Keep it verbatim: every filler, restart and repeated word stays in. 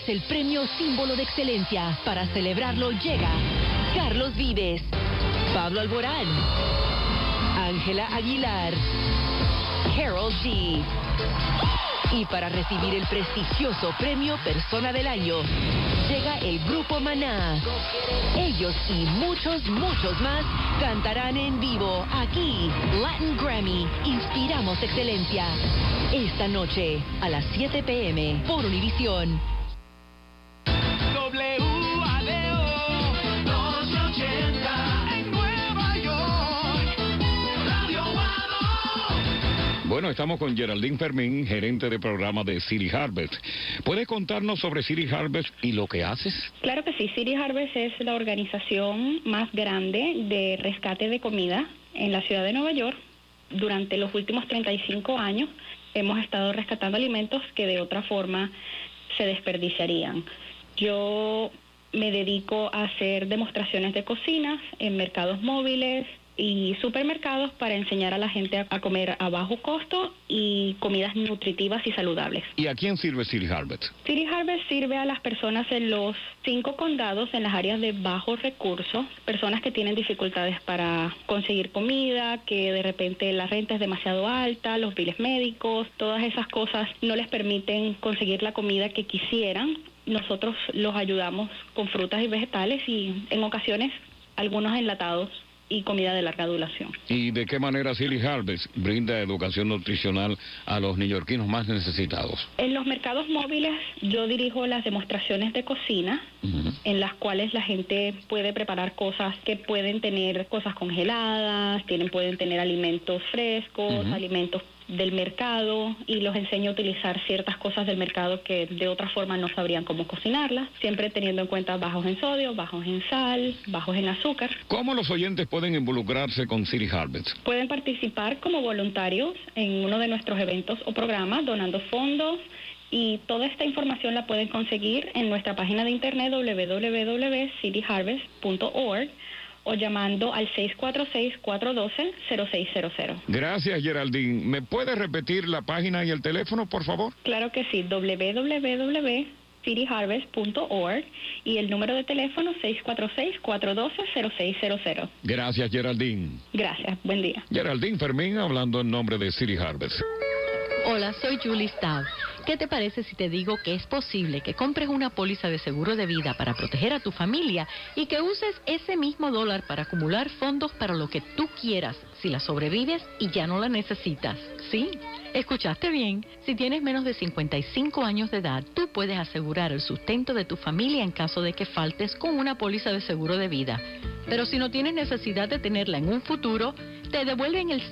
es el premio símbolo de excelencia. Para celebrarlo llega Carlos Vives, Pablo Alborán, Ángela Aguilar, Karol G. Y para recibir el prestigioso premio Persona del Año, llega el Grupo Maná. Ellos y muchos, muchos más cantarán en vivo aquí, Latin Grammy, Inspiramos Excelencia. Esta noche, a las siete pe eme, por Univisión. W A D O doscientos ochenta en Nueva York. Radio Guado. Bueno, estamos con Geraldine Fermín, gerente de programa de City Harvest. ¿Puedes contarnos sobre City Harvest y lo que haces? Claro que sí. City Harvest es la organización más grande de rescate de comida en la ciudad de Nueva York. Durante los últimos treinta y cinco años hemos estado rescatando alimentos que de otra forma se desperdiciarían. Yo me dedico a hacer demostraciones de cocinas en mercados móviles y supermercados para enseñar a la gente a, a comer a bajo costo y comidas nutritivas y saludables. ¿Y a quién sirve City Harvest? City Harvest sirve a las personas en los cinco condados en las áreas de bajos recursos, personas que tienen dificultades para conseguir comida, que de repente la renta es demasiado alta, los biles médicos, todas esas cosas no les permiten conseguir la comida que quisieran. Nosotros los ayudamos con frutas y vegetales y en ocasiones algunos enlatados y comida de larga duración. ¿Y de qué manera City Harvest brinda educación nutricional a los neoyorquinos más necesitados? En los mercados móviles yo dirijo las demostraciones de cocina, uh-huh. en las cuales la gente puede preparar cosas que pueden tener cosas congeladas, tienen, pueden tener alimentos frescos, uh-huh. alimentos del mercado, y los enseño a utilizar ciertas cosas del mercado que de otra forma no sabrían cómo cocinarlas, siempre teniendo en cuenta bajos en sodio, bajos en sal, bajos en azúcar. ¿Cómo los oyentes pueden involucrarse con City Harvest? Pueden participar como voluntarios en uno de nuestros eventos o programas, donando fondos, y toda esta información la pueden conseguir en nuestra página de internet doble u doble u doble u punto city harvest punto org o llamando al seis cuatro seis, cuatro uno dos, cero seis cero cero. Gracias, Geraldine. ¿Me puedes repetir la página y el teléfono, por favor? Claro que sí, doble u doble u doble u punto city harvest punto org y el número de teléfono seis cuatro seis, cuatro uno dos, cero seis cero cero. Gracias, Geraldine. Gracias, buen día. Geraldine Fermín hablando en nombre de City Harvest. Hola, soy Julie Staub. ¿Qué te parece si te digo que es posible que compres una póliza de seguro de vida para proteger a tu familia y que uses ese mismo dólar para acumular fondos para lo que tú quieras si la sobrevives y ya no la necesitas? Sí, escuchaste bien. Si tienes menos de cincuenta y cinco años de edad, tú puedes asegurar el sustento de tu familia en caso de que faltes con una póliza de seguro de vida. Pero si no tienes necesidad de tenerla en un futuro, te devuelven el